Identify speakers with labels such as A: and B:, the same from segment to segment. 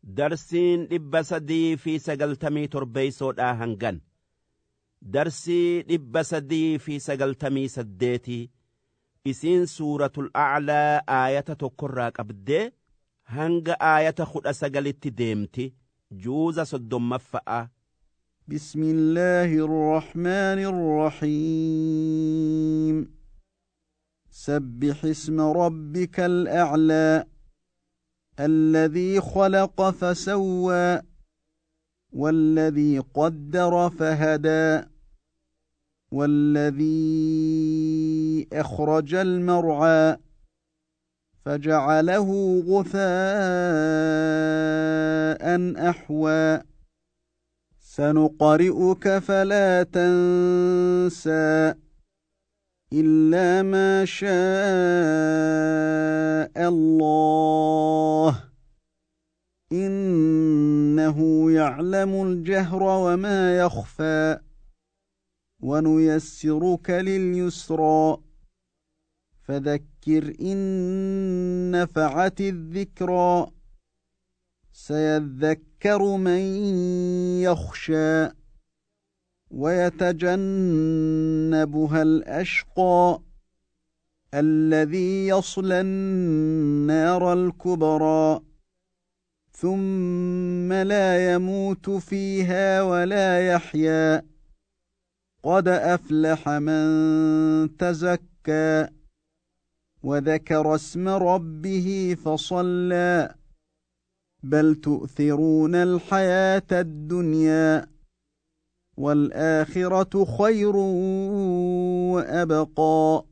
A: Darsiin 397 hangan. Darsii 398 isiin suuratul a'laa aayata tokkorraa qabdee hanga aayata 19tti deemti. Juuza 30.
B: بسم الله الرحمن الرحيم سبح اسم ربك الأعلى الذي خلق فسوى والذي قدر فهدى والذي أخرج المرعى فجعله غثاء أحوى سنقرئك فلا تنسى إلا ما شاء الله إنه يعلم الجهر وما يخفى ونيسرك لليسرى فذكر إن نفعت الذكرى سيذكر من يخشى ويتجنبها الأشقى الذي يصلى النار الكبرى ثم لا يموت فيها ولا يحيا قد أفلح من تزكى وذكر اسم ربه فصلى بل تؤثرون الحياة الدنيا والآخرة خير وأبقى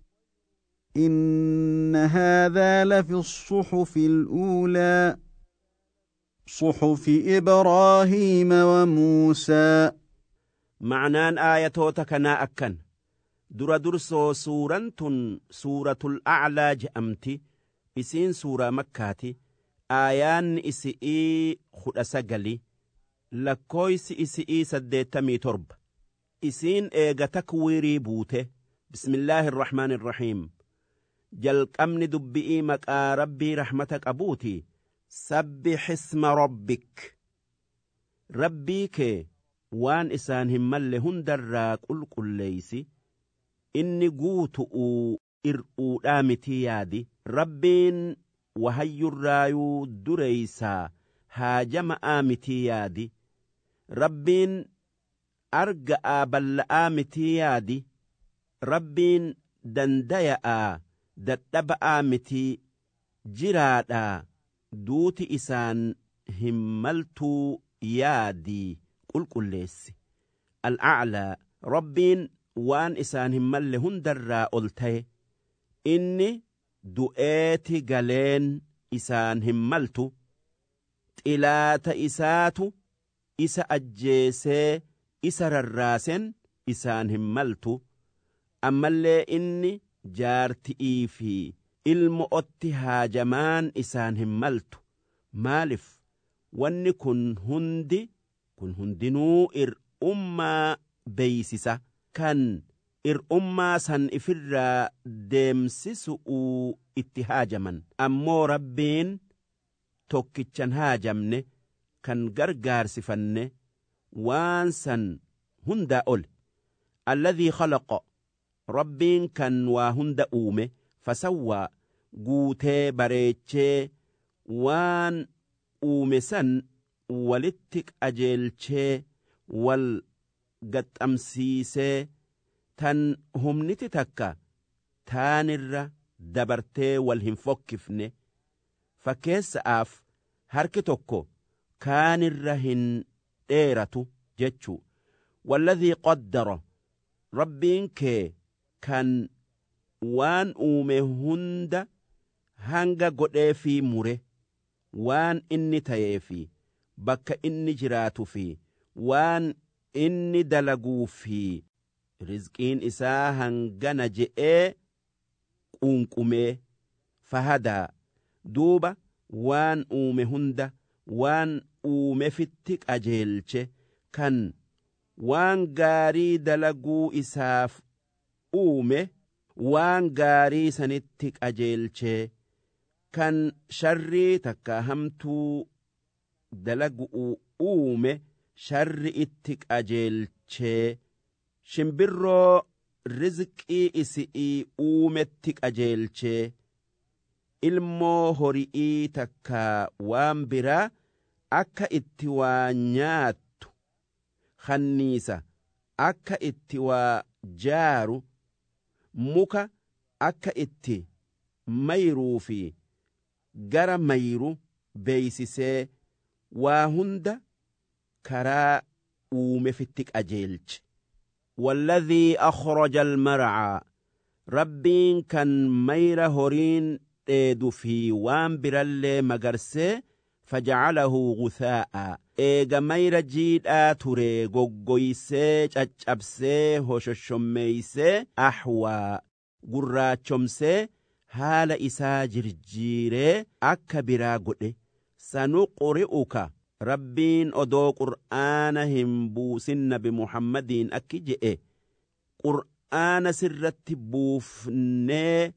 B: إن هذا لفي الصحف الأولى صحف إبراهيم وموسى.
A: معنان آياتوتا كنا أكن درسو سورة الأعلى جأمتي إسين سورة مكاتي آيان إسئي خدسقلي لكويس إسئي 87 إسين إيغا تكويري بوته. بسم الله الرحمن الرحيم. جلق أمن دبئي مكا ربي رحمتك أبوتي. سبح اسم ربك ربيك وان إسان همال لهن دراك القليسي إني قوتؤ إرؤو دامتي يادي ربين وهي الرايو دريسا هاجم آمتي يادي ربين أرقى بل آمتي يادي ربين دنديا دتب آمتي جرادا duuti isaan himmaltuu yaadii qulqulleessi. Al'aclaa rabbiin waan isaan himmalle hundarraa ol ta'e inni du'eeti galeen isaan himmaltu xilaata isaatu isa ajjeesee isa rarraasen isaan himmaltu ammallee inni jaarti'ii fi ilmo otti haajamaan isaan himmaltu maalif wanni kun hundinuu ir'ummaa beeysisa kan ir'ummaa san ifirraa deemsisu'uu itti haajaman ammoo rabbiin tokkichan haajamne kan gargaarsifanne waan san hundaa ol alladhii khalaqa rabbiin kan waa hunda uume fasawwaa guutee bareechee waan uume san walitti qajeelchee wal gaxxamsiisee tan humniti takka taanirra dabartee wal hin fokkifne fakkeessa'aaf harki tokko kaanirra hin dheeratu jechuu. Walladhii qaddara rabbiin kee kan waan uume hunda hanga godhee fi mure waan inni ta'ee fi bakka inni jiraatu fi waan inni dalaguu fi rizqiin isaa hangana je'ee quunqumee fahadaa duuba waan uume hunda waan uumefitti qajeelche kan waan gaarii dalaguu isaaf uume waan gaarii sanitti qajeelchee kan sharrii takka hamtuu dalagu'u uume sharri itti qajeelchee shimbirroo rizqii isi'ii uumetti qajeelchee ilmoo hori'ii takka waan biraa akka itti waa nyaattu kanniisa akka itti waa jaaru muka akka itti mayruu fi gara mayru beeysisee waa hunda karaa uumefitti qajeelche. والذي أخرج المرعى ربين كان مير هورين ديدو في وان برالي مغرسي فجعله غثاء إيغا مير جيد آتوري غوغويسي چچبسي هوششميسي أحوى قراتشمسي هال إسا جرجيري أكبرا قد سنقرئك ربين أدو قرآنهم بوسن بمحمدين أكجئ قرآن سرت بوفني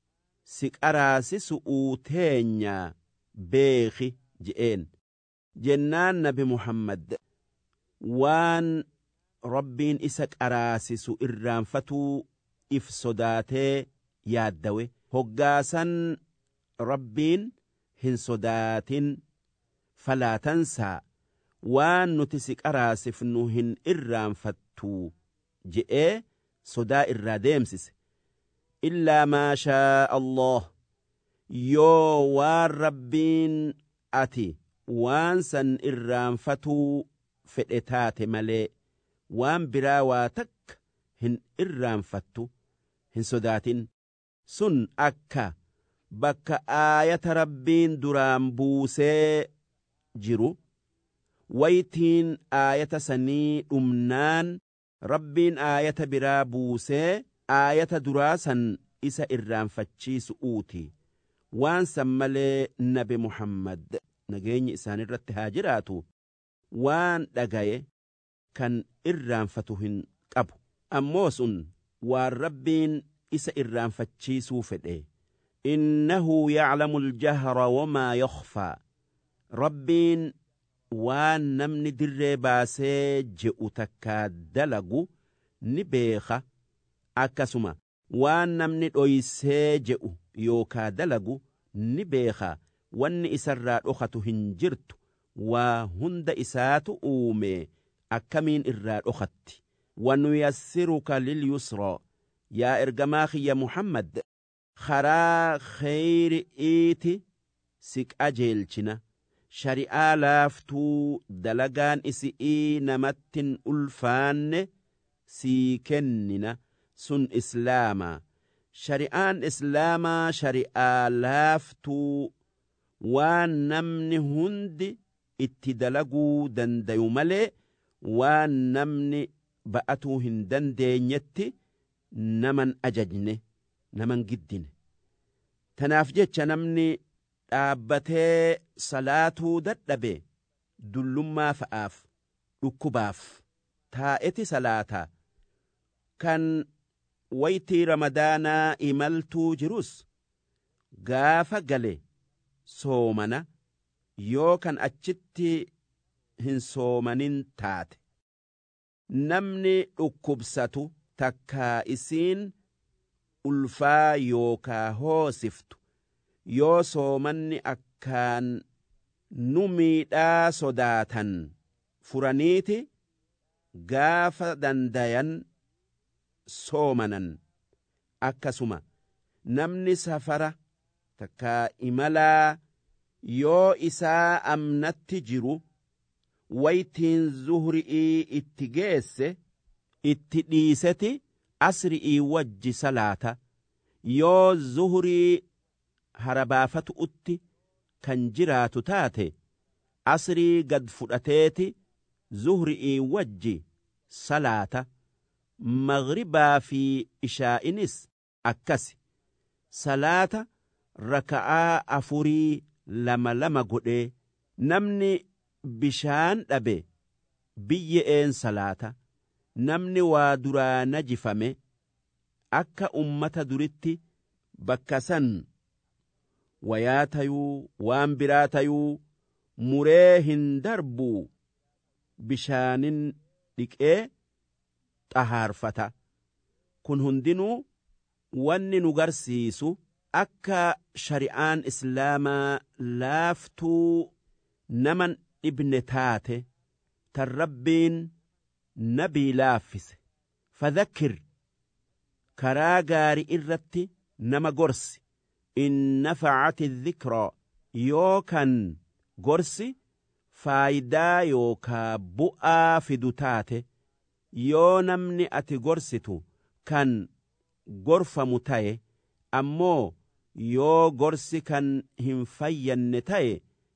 A: سكراسي سؤوتين بيخي جئين جنان نبي محمد وان ربين إسك أراسي سؤران فتو إفسداتي يادوي هقاسا ربين هنسداتين فلا تنسى وان نتسك أراسف نوهن إرام فتو جئ صدا إراديمسس إلا ما شاء الله يو والربين أتي وان سن إرام فتو فئتات ملي وان براواتك هن إرام فتو هن صداتين سن أكا بك آية ربين درام بوسي jiru waytiin aayata sanii dhumnaan rabbiin aayata biraa buusee aayata duraa san isa irraanfachiisu uuti waan san malee nabi Muhammad nageenyi isaan irratti haa jiraatu waan dhagaye kan irraanfatu hin qabu ammoo sun waan rabbiin isa irraanfachiisuu fedhe innahu ya'lamu al-jahra wamaa yakhfaa rabbiin waan namni dirree baasee je'u takkaa dalagu ni beeka akkasuma waan namni dhoysee je'u yookaa dalagu ni beeka wanni isarraa dhokatu hin jirtu waa hunda isaatu uume akkamiin irraa dhokatti wanuyassiruka lilyusraa yaa ergamaa kiyya Muhammad karaa kheyri'iiti si qajeelchina shari'aa laaftuu dalagaan isi'ii namattin ulfaanne sii kennina sun islaamaa shari'aan islaamaa shari'aa laaftuu waan namni hundi itti dalaguu dandayu malee waan namni ba'atuu hin dandeenyetti naman ajajne naman giddine tanaaf jecha namni dhaabbatee salaatuu dadhabe dullummaa fa'aaf dhukkubaaf taa'eti salaataa kan waytii ramadaanaa imaltuu jirus gaafa gale soomana yoo kan achitti hin soomanin taate namni dhukkubsatu takkaa isiin ulfaa yookaa hoosiftu yoo soomanni akkaan nu miidhaa sodaatan furaniiti gaafa dandayan soomanan akkasuma namni safara takkaa imalaa yoo isaa amnatti jiru waytiin zuhri'ii itti geesse itti dhiiseti asri'ii wajji salaata yoo zuhrii harabaafatu utti kan jiraatu taate asrii gad fudhateeti zuhri'ii wajji salaata maghribaa fi ishaa'inis akkasi salaata raka'aa afurii lama godhee namni bishaan dhabe biyye'een salaata namni waa duraa najifame akka ummata duritti bakka san wayaa tayuu waan biraa tayuu muree hin darbuu bishaanin dhiqee xahaarfata. Kun hundinuu wanni nu garsiisu akka shari'aan islaamaa laaftuu naman dhibne taate tan rabbiin nabii laaffise. Fadhakkir karaa gaarii irratti nama gorsi. In nafacati dhikraa yoo kan gorsi faayidaa yookaa bu'aa fidu taate yoo namni ati gorsitu kan gorfamu ta'e ammoo yoo gorsi kan hin fayyanne ta'e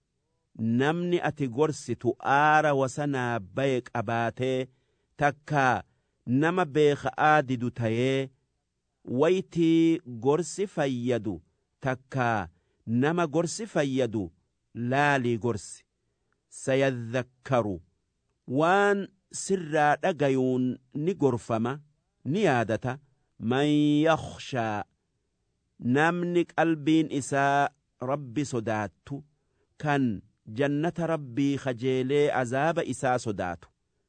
A: namni ati gorsitu aara wasanaa baye qabaatee takkaa nama beeka'aa didu ta'ee waytii gorsi fayyadu takkaa nama gorsi fayyadu laalii gorsi. Sayadhakkaru waan sirraa dhagayuun ni gorfama ni yaadata. Man yakhshaa namni qalbiin isaa rabbi sodaattu kan jannata rabbii kajeelee azaaba isaa sodaatu.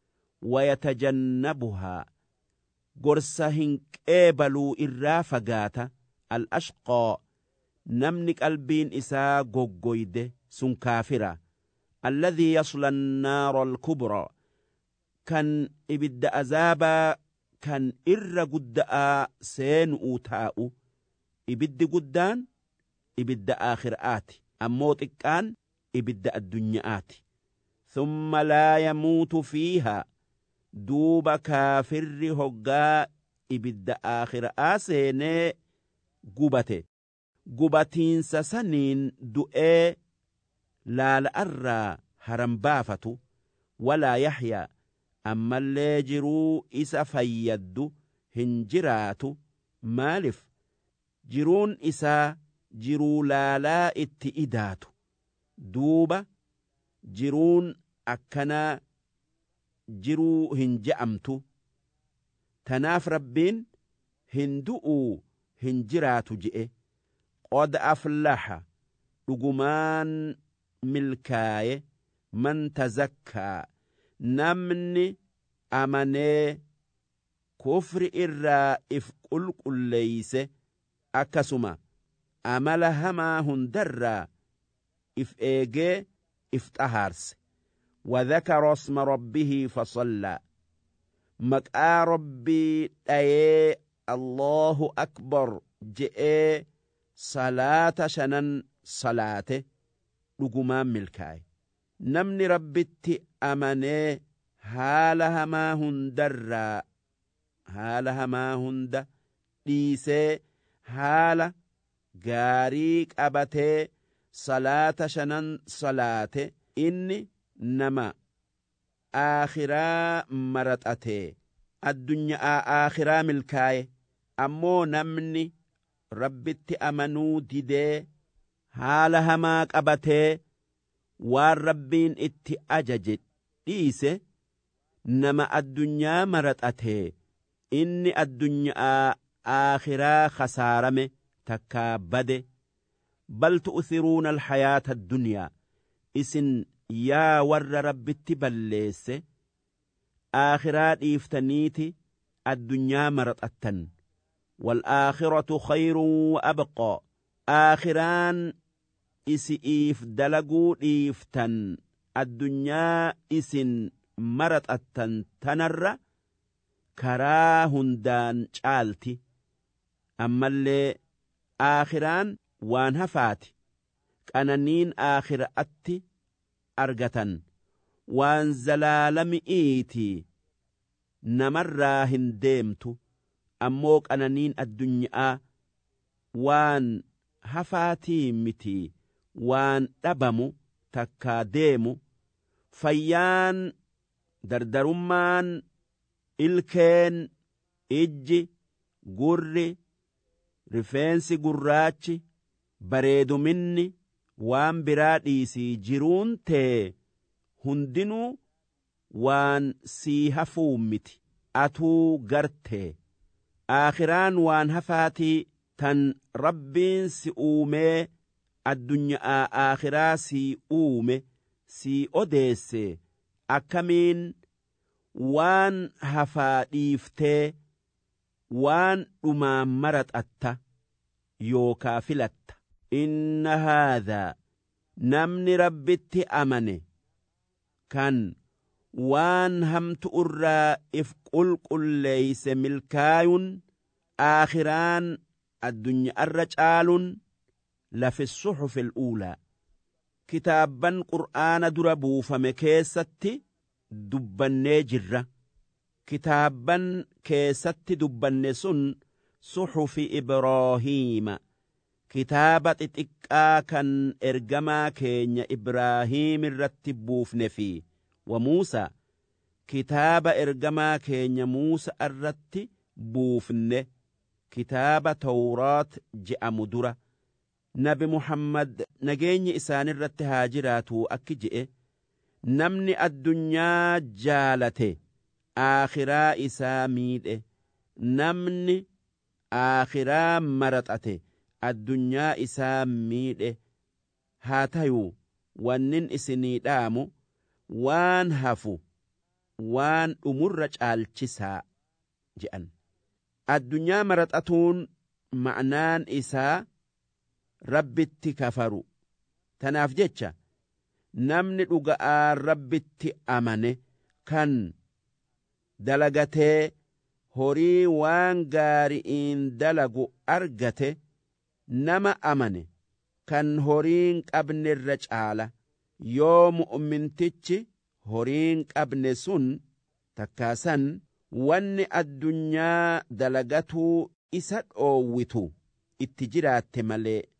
A: Wayatajannabuhaa gorsa hin qeebaluu irraa fagaata. Al-ashqaa namni qalbiin isaa goggoyde sun kaafira. Alladhii yasla annaara alkubraa kan ibidda azaabaa kan irra gudda'aa seenu'uu taa'u. Ibiddi guddaan ibidda aakhiraati ammoo xiqqaan ibidda addunyaati. Thumma laa yamuutu fiihaa duuba kaafirri hoggaa ibidda aakhira'aa seenee gubate gubatiinsa saniin du'ee laala'arraa haran baafatu. Walaa yaxyaa ammallee jiruu isa fayyaddu hin jiraatu. Maalif jiruun isaa jiruu laalaa itti idaatu. Duuba jiruun akkanaa jiruu hin je'amtu. Tanaaf rabbiin hin du'uu hin jiraatu je'e. Qod aflaxa dhugumaan milkaaye man tazakkaa namni amanee kufri irraa if qulqulleeyse akkasuma amala hamaa hundarraa if eegee if xahaarse. وذكر اسم ربه فصلى مقا ربي دايه الله أكبر جئ صلاة شنن صلاة لقمان ملكاي نمني ربي أمني هالها ما هند ديسي هالا غاريك أبتي صلاة شنن صلاة إني nama aakhiraa maraxate addunyaa aakhiraa milkaaye ammoo namni rabbitti amanuu didee haala hamaa qabatee waan rabbiin itti ajaje dhiise nama addunyaa maraxate inni addunyaa aakhiraa khasaarame takkaa bade. Bal tu'thiruuna alhayaata addunyaa isin yaa warra rabbitti balleesse aakhiraa dhiiftaniiti addunyaa maraxattan. Wal-aakhiratu khayrun wa abqaa aakhiraan isi'iif dalaguu dhiiftan addunyaa isin maraxattan tanarra karaa hundaan caalti. Ammallee aakhiraan waan hafaati qananiin aakhiraatti argatan waan zalaalami'iiti namarraa hin deemtu. Ammoo qananiin addunyaa waan hafaatii miti waan dhabamu takkaa deemu. Fayyaan dardarummaan ilkeen ijji gurri rifeensi gurraachi bareeduminni waan biraa dhiisii jiruun tee hundinuu waan sii hafuu miti atuu gartee. Aakhiraan waan hafaatii tan rabbiin si uumee addunyaa aakhiraa sii uume sii odeesse akkamiin waan hafaa dhiiftee waan dhumaan maraxatta yookaa filatta. Inna haadhaa namni rabbitti amane kan waan hamtu irraa if qulqulleeyse milkaayun aakhiraan addunyaarra caalun lafi suxufil uulaa kitaabban qur'aana dura buufame keessatti dubbannee jirra. Kitaabban keessatti dubbanne sun suxufi Ibraahiima kitaaba xixiqqaa kan ergamaa keenya Ibraahiim irratti buufne fi wa Muusaa kitaaba ergamaa keenya Muusaa irratti buufne kitaaba Tawraat je'amu dura. Nabi Muhammad nageenyi isaanirratti haa jiraatu akki je'e namni addunyaa jaalate aakhiraa isaa miidhe namni aakhiraa maraxate addunyaa isaa miidhe. Haa tayuu wannin isinii dhaamu waan hafu waan dhumurra caalchisaa je'an. Addunyaa maraxatuun ma'naan isaa rabbitti kafaru. Tanaaf jecha namni dhuga'aan rabbitti amane kan dalagatee horii waan gaari'iin dalagu argate nama amane kan horiin qabnerra caala. Yoo mu'mintichi horiin qabne sun takkaasan wanni addunyaa dalagatuu isa dhoowwitu itti jiraatte malee